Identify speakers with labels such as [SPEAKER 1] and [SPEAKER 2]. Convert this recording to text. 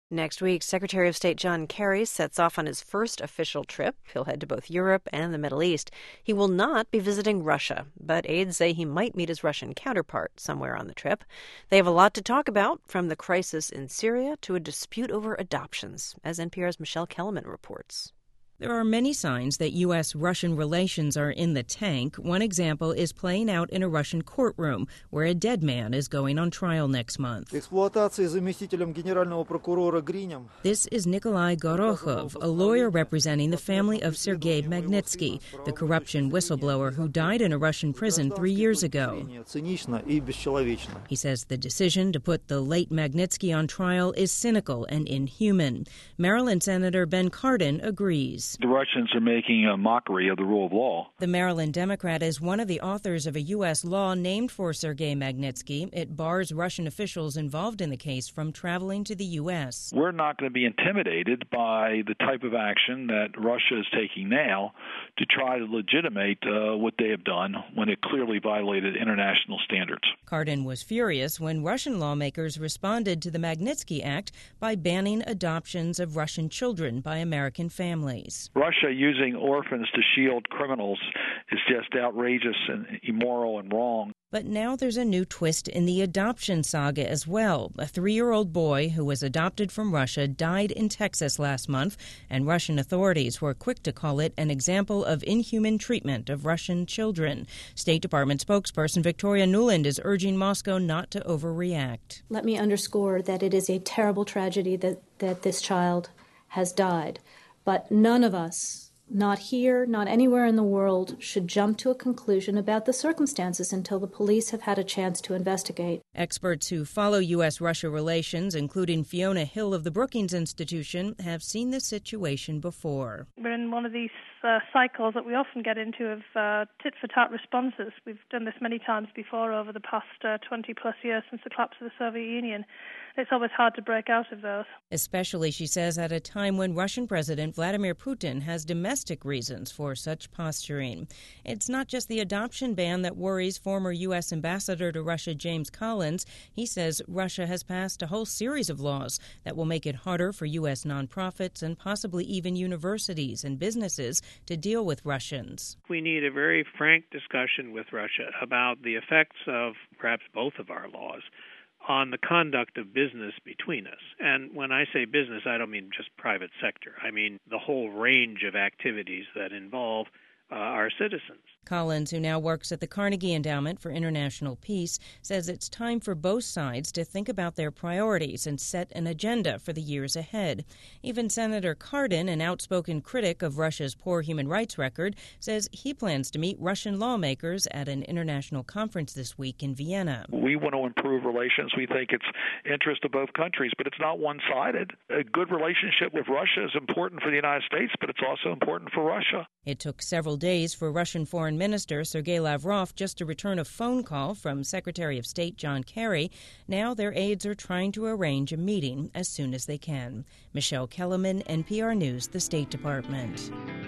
[SPEAKER 1] Next week, Secretary of State John Kerry sets off on his first official trip. He'll head to both Europe and the Middle East. He will not be visiting Russia, but aides say he might meet his Russian counterpart somewhere on the trip. They have a lot to talk about, from the crisis in Syria to a dispute over adoptions, as NPR's Michelle Kellerman reports.
[SPEAKER 2] There are many signs that U.S.-Russian relations are in the tank. One example is playing out in a Russian courtroom, where a dead man is going on trial next month. This is Nikolai Gorokhov, a lawyer representing the family of Sergei Magnitsky, the corruption whistleblower who died in a Russian prison 3 years ago. He says the decision to put the late Magnitsky on trial is cynical and inhuman. Maryland Senator Ben Cardin agrees.
[SPEAKER 3] The Russians are making a mockery of the rule of law.
[SPEAKER 2] The Maryland Democrat is one of the authors of a U.S. law named for Sergei Magnitsky. It bars Russian officials involved in the case from traveling to the U.S.
[SPEAKER 3] We're not going to be intimidated by the type of action that Russia is taking now to try to legitimate what they have done when it clearly violated international standards.
[SPEAKER 2] Cardin was furious when Russian lawmakers responded to the Magnitsky Act by banning adoptions of Russian children by American families.
[SPEAKER 3] Russia using orphans to shield criminals is just outrageous and immoral and wrong.
[SPEAKER 2] But now there's a new twist in the adoption saga as well. A 3-year-old boy who was adopted from Russia died in Texas last month, and Russian authorities were quick to call it an example of inhuman treatment of Russian children. State Department spokesperson Victoria Nuland is urging Moscow not to overreact.
[SPEAKER 4] Let me underscore that it is a terrible tragedy that this child has died. But none of us, not here, not anywhere in the world, should jump to a conclusion about the circumstances until the police have had a chance to investigate.
[SPEAKER 2] Experts who follow U.S.-Russia relations, including Fiona Hill of the Brookings Institution, have seen this situation before.
[SPEAKER 5] We're in one of these cycles that we often get into of tit-for-tat responses. We've done this many times before over the past 20-plus years since the collapse of the Soviet Union. It's always hard to break out of those.
[SPEAKER 2] Especially, she says, at a time when Russian President Vladimir Putin has domestic reasons for such posturing. It's not just the adoption ban that worries former U.S. Ambassador to Russia James Collins. He says Russia has passed a whole series of laws that will make it harder for U.S. nonprofits and possibly even universities and businesses to deal with Russians.
[SPEAKER 6] We need a very frank discussion with Russia about the effects of perhaps both of our laws on the conduct of business between us. And when I say business, I don't mean just private sector. I mean the whole range of activities that involve our citizens.
[SPEAKER 2] Collins, who now works at the Carnegie Endowment for International Peace, says it's time for both sides to think about their priorities and set an agenda for the years ahead. Even Senator Cardin, an outspoken critic of Russia's poor human rights record, says he plans to meet Russian lawmakers at an international conference this week in Vienna.
[SPEAKER 3] We want to improve relations. We think it's interest of both countries, but it's not one-sided. A good relationship with Russia is important for the United States, but it's also important for Russia.
[SPEAKER 2] It took several days for Russian Foreign Minister Sergei Lavrov just to return a phone call from Secretary of State John Kerry. Now their aides are trying to arrange a meeting as soon as they can. Michelle Kellerman, NPR News, the State Department.